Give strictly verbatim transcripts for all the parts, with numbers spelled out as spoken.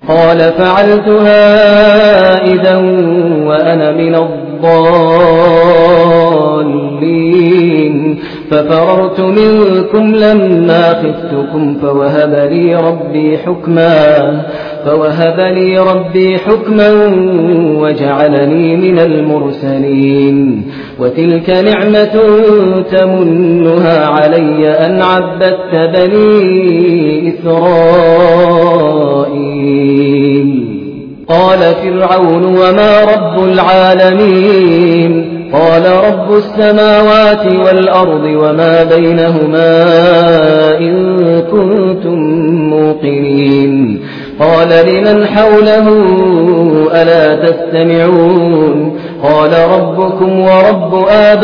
قال فعلتها إذا وأنا من الضالين ففررت منكم لما خفتكم فوهب لي ربي حكما فوهب لي ربي حكما وجعلني من المرسلين وتلك نعمة تمنها علي أن عبدت بني إسرائيل قال فرعون وما رب العالمين قال رب السماوات والأرض وما بينهما إن كنتم موقنين قال لمن حوله ألا تستمعون قال ربكم ورب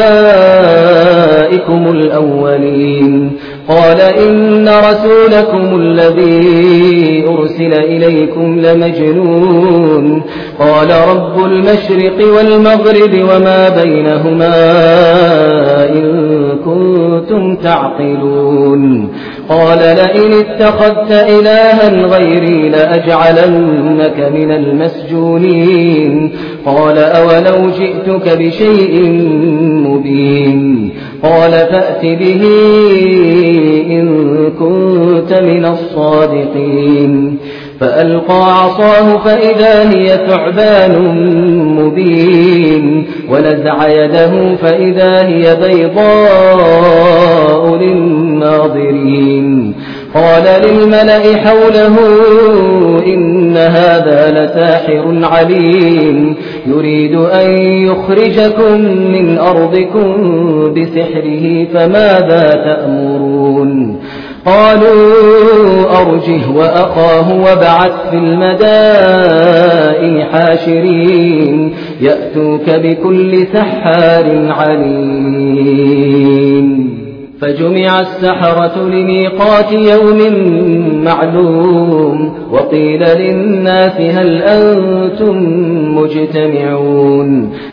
آبائكم الأولين قال إن رسولكم الذي أرسل إليكم لمجنون قال رب المشرق والمغرب وما بينهما إن كنتم تعقلون قال لئن اتخذت إلها غيري لأجعلنك من المسجونين قال أولو جئتك بشيء مبين قال فأت به إن كنت من الصادقين فألقى عصاه فإذا هي ثعبان مبين ونزع يده فإذا هي بيضاء للناظرين قال للملأ حوله إن هذا لساحر عليم يريد أن يخرجكم من أرضكم بسحره فماذا تأمرون قالوا أرجه وأخاه وابعث في المدائن حاشرين يأتوك بكل سحار عليم فجمع السحرة لميقات يوم معلوم وقيل للناس هل أنتم مجتمعون